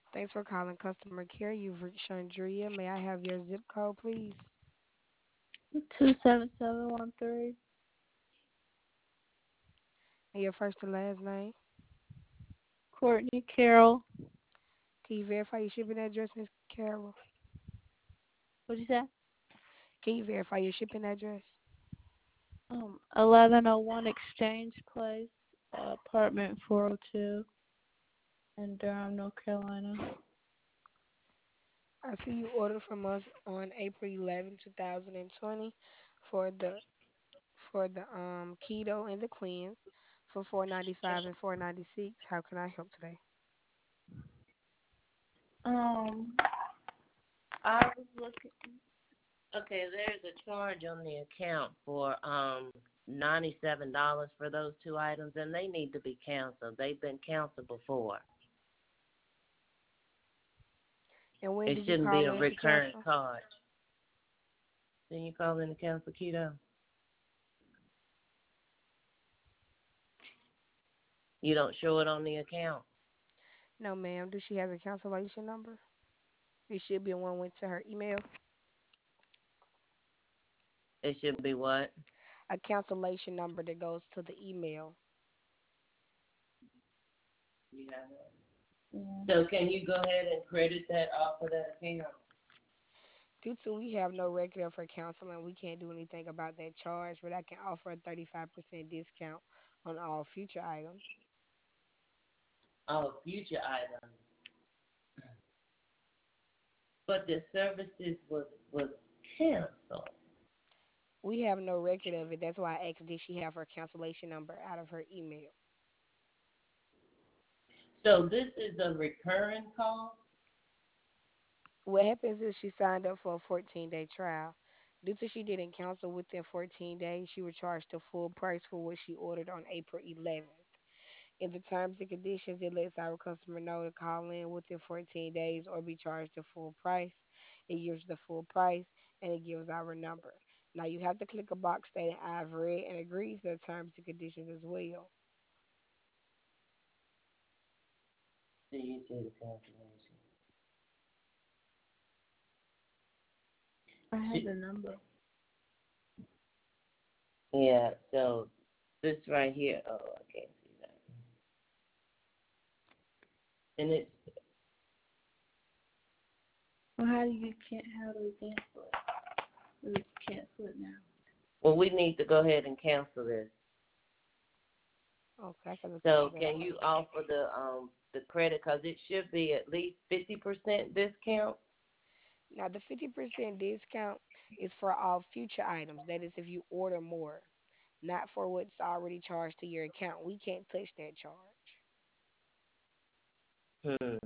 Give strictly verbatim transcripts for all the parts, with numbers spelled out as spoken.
Thanks for calling customer care. You've reached Chandria. May I have your zip code, please? Two seven seven one three. And your first and last name? Courtney Carroll. Can you verify your shipping address, Miss Carol? What'd you say? Can you verify your shipping address? Um, eleven oh one Exchange Place, uh, apartment four oh two in Durham, North Carolina. I see you ordered from us on April eleventh, two thousand twenty for the for the um keto and the cleanse for four ninety-five and four ninety-six. How can I help today? Um, I was looking. Okay, there's a charge on the account for um ninety-seven dollars for those two items, and they need to be canceled. They've been canceled before. And when It did you shouldn't be call a in to recurrent cancel? charge. Then you call in to cancel keto. You don't show it on the account. No, ma'am. Do she has a cancellation number? It should be one went to her email. It should be what? A cancellation number that goes to the email. You have it. Yeah. So can you go ahead and credit that off of that account? Due to we have no record of her counseling, we can't do anything about that charge, but I can offer a thirty-five percent discount on all future items. Oh, future items. But the services was was canceled. We have no record of it. That's why I asked did she have her cancellation number out of her email. So this is a recurring cost. What happens is she signed up for a fourteen day trial. Due to she didn't cancel within fourteen days, she was charged the full price for what she ordered on April eleventh. In the terms and conditions, it lets our customer know to call in within fourteen days or be charged the full price. It gives the full price and it gives our number. Now you have to click a box stating I've read and agreed to the terms and conditions as well. Do you see the cancellation? I have She, the number. yeah. So this right here. Oh, I can't see that. And it's Well, how do you can't how do we cancel it? We cancel it now. well, we need to go ahead and cancel this. Okay, I can look into So that can for you you. offer the um the credit because it should be at least fifty percent discount. Now the fifty percent discount is for all future items. That is if you order more, not for what's already charged to your account. We can't touch that charge. Hmm.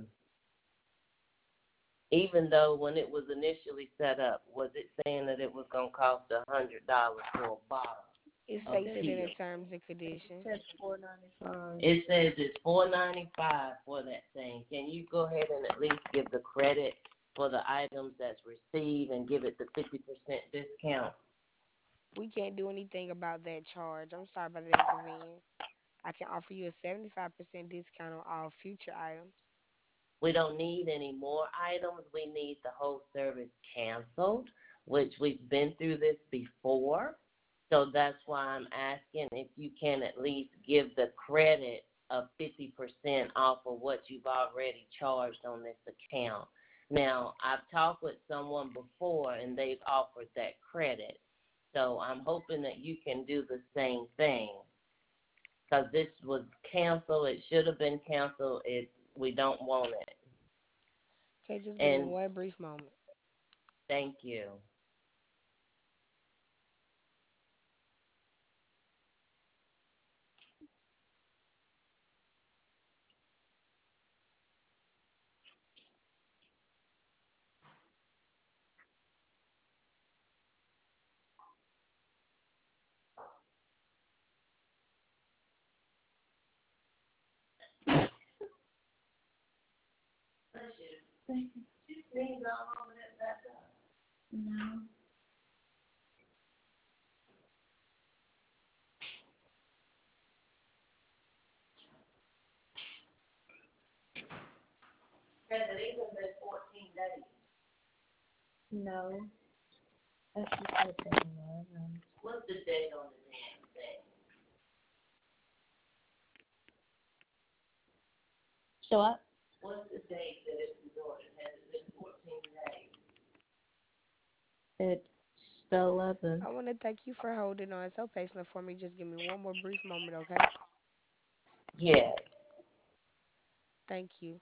Even though when it was initially set up, was it saying that it was gonna cost a hundred dollars for a bottle It of It states it in the keto? terms and said conditions. four ninety five. It says it's four ninety five for that thing. Can you go ahead and at least give the credit for the items that's received and give it the fifty percent discount? We can't do anything about that charge. I'm sorry about the inconvenience. I can offer you a seventy-five percent discount on all future items. We don't need any more items. We need the whole service canceled, which we've been through this before. So that's why I'm asking if you can at least give the credit of fifty percent off of what you've already charged on this account. Now, I've talked with someone before and they've offered that credit. So I'm hoping that you can do the same thing because this was canceled. It should have been canceled. It we don't want it. Okay, just give me And one brief moment. thank you. Thank you. No. No, that's just at eleven. What's the date on the damn thing? So what? What's the date that it was ordered? Has it been fourteen days? It's the eleventh. I want to thank you for holding on so patiently for me. Just give me one more brief moment, okay? Yes. Thank you.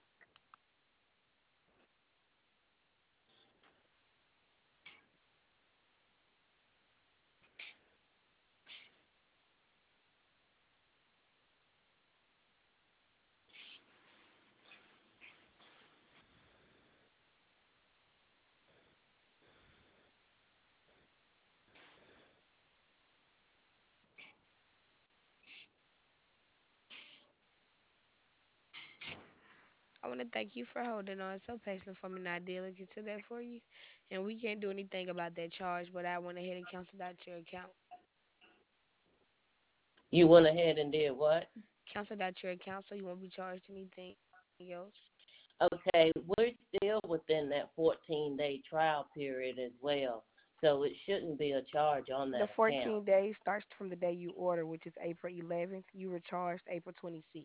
I want to thank you for holding on so patiently for me. Now, I did look into that for you, and we can't do anything about that charge, but I went ahead and canceled out your account. You went ahead and did what? Canceled out your account so you won't be charged anything else. Okay, we're still within that fourteen day trial period as well. So it shouldn't be a charge on The that account. fourteen days starts from the day you order, which is April eleventh. You were charged April twenty-sixth.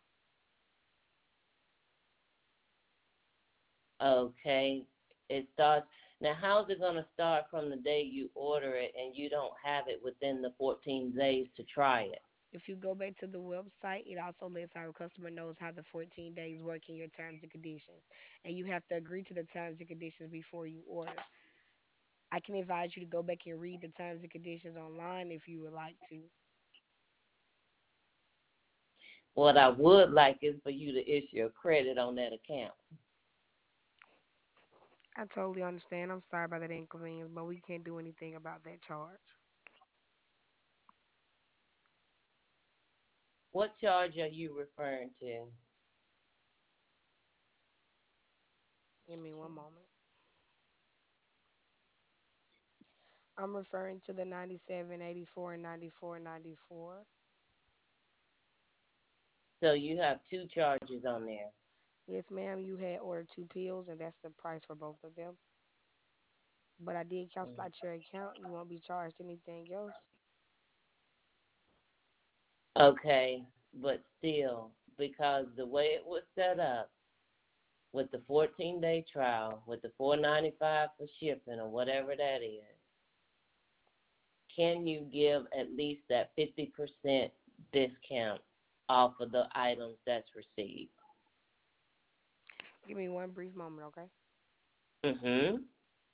Okay. It starts now how's it gonna start from the day you order it and you don't have it within the fourteen days to try it? If you go back to the website, it also lets our customer knows how the fourteen days work in your terms and conditions. And you have to agree to the terms and conditions before you order. I can advise you to go back and read the terms and conditions online if you would like to. What I would like is for you to issue a credit on that account. I totally understand. I'm sorry about that inconvenience, but we can't do anything about that charge. What charge are you referring to? Give me one moment. I'm referring to the ninety-seven, eighty-four, and ninety-four, ninety-four. So you have two charges on there. Yes, ma'am, you had ordered two pills, and that's the price for both of them. But I did cancel Mm. out your account. You won't be charged anything else. Okay, but still, because the way it was set up with the fourteen day trial, with the four ninety five for shipping or whatever that is, can you give at least that fifty percent discount off of the items that's received? Give me one brief moment, okay? Mhm.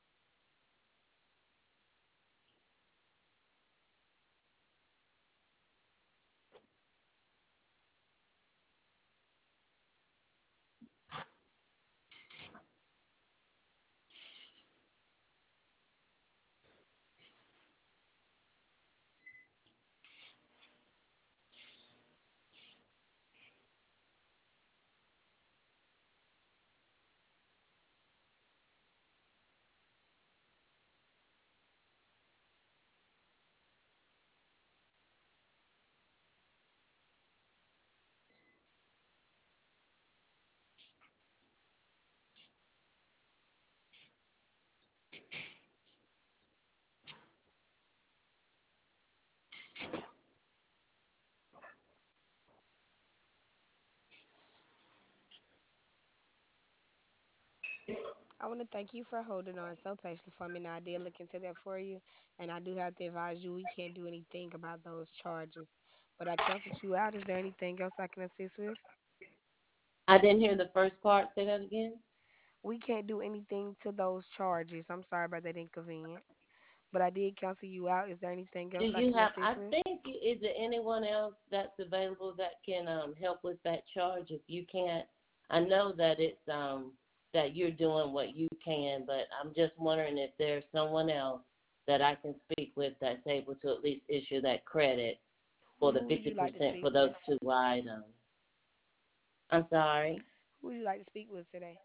I want to thank you for holding on so patiently for me. Now, I did look into that for you, and I do have to advise you we can't do anything about those charges. But I canceled you out. Is there anything else I can assist with? I didn't hear the first part. Say that again. We can't do anything to those charges. I'm sorry about that inconvenience. But I did cancel you out. Is there anything Do else I you can have? assist I with? think is there anyone else that's available that can um, help with that charge? If you can't, I know that it's um that you're doing what you can, but I'm just wondering if there's someone else that I can speak with that's able to at least issue that credit Who, for the who would fifty you like to percent speak for those with? two items. I'm sorry, Who would you like to speak with today?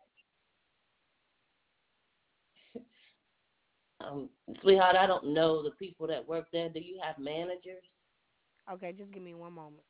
um, sweetheart. I don't know the people that work there. Do you have managers? Okay, just give me one moment.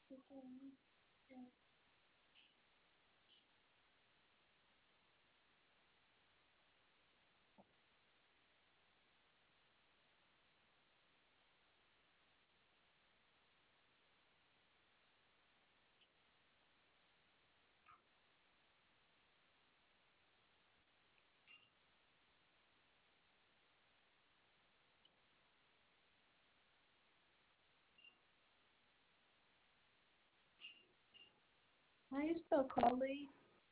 How you spell Carly?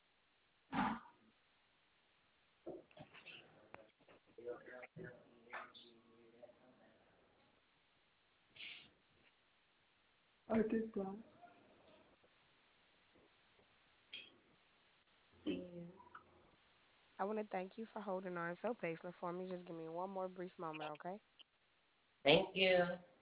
I did that. Yeah. I want to thank you for holding on so patiently for me. Just give me one more brief moment, okay? Thank you.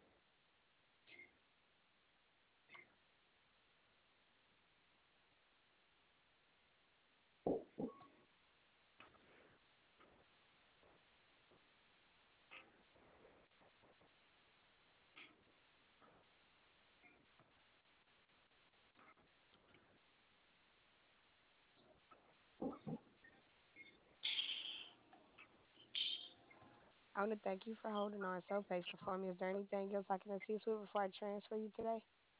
I want to thank you for holding on so patiently for me. Is there anything else I can assist with before I transfer you today?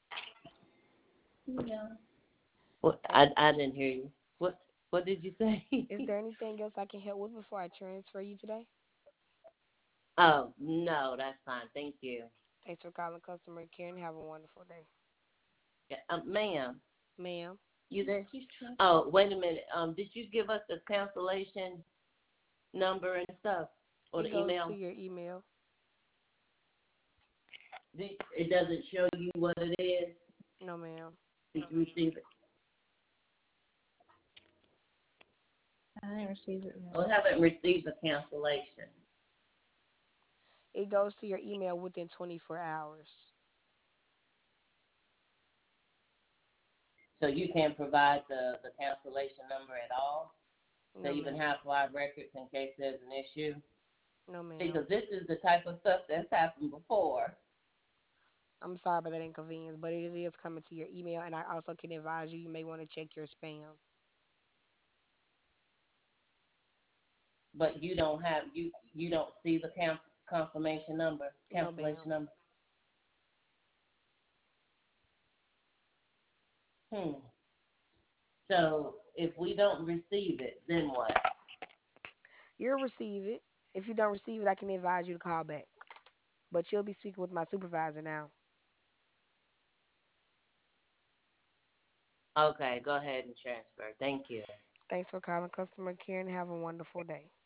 No. What? Thank. I I didn't hear you. What What did you say? Is there anything else I can help with before I transfer you today? Oh no, that's fine. Thank you. Thanks for calling customer care and have a wonderful day. Yeah, um, ma'am, Ma'am, you there? She's trying. Oh, wait a minute. Um, did you give us the cancellation number and stuff or it the goes to email? your email. Did, it doesn't show you what it is. No, ma'am. Did you receive it? I didn't receive it. We haven't received a cancellation, It goes to your email within twenty-four hours. so you can't provide the the cancellation number at all to No, even ma'am. have for our records in case there's an issue. No, ma'am. Because this is the type of stuff that's happened before. I'm sorry about that inconvenience, but it is coming to your email, and I also can advise you you may want to check your spam. But you don't have you you don't see the camp confirmation number, No, ma'am. cancellation number. Hmm. So if we don't receive it, then what? You'll receive it. If you don't receive it, I can advise you to call back. But you'll be speaking with my supervisor now. Okay, go ahead and transfer. Thank you. Thanks for calling customer care and have a wonderful day.